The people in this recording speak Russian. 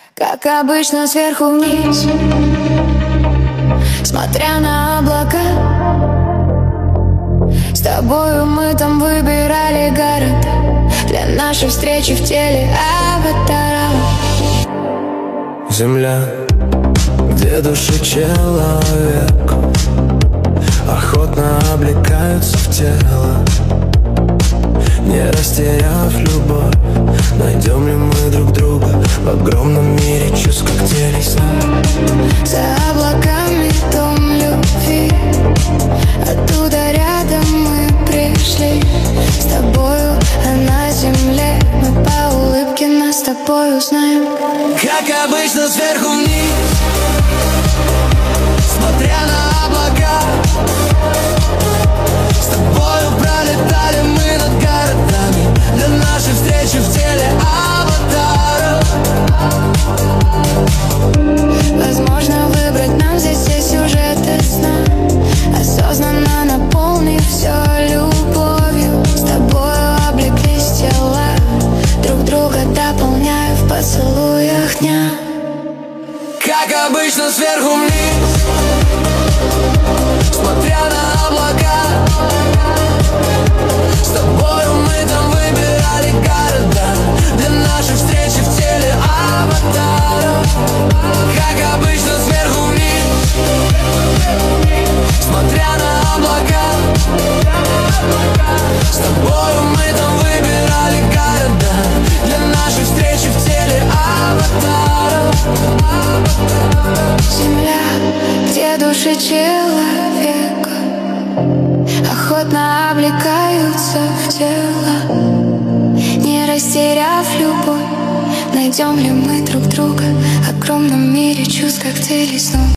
Как обычно, сверху вниз, смотря на облака. С тобою мы там выбирали город для нашей встречи в теле аватара. Земля, где души человек охотно облекаются в тело. Не растеряв любовь, найдем ли мы друг друга в огромном мире чувств, коктейлей, снов. За облаками дом любви, оттуда рядом мы пришли. С тобою, а на земле мы по улыбке нас с тобой узнаем. Как обычно, сверху вниз, смотря на облака. С тобою пролетали мы над городами для нашей встречи в теле аватара. Возможно, выбрать нам здесь все сюжеты сна, осознанно наполнив все любовью. С тобою облеклись тела, друг друга дополняя в поцелуях дня. Как обычно, сверху вниз, смотря на облака. С тобою мы там выбирали города для нашей встречи в теле аватара. Как обычно, сверху вниз, смотря на облака. С тобою мы там выбирали города для нашей встречи в теле аватара. Земля, где души человека охотно облекаются в тело. Не растеряв любовь, найдем ли мы друг друга в огромном мире чувств, коктейлей, снов.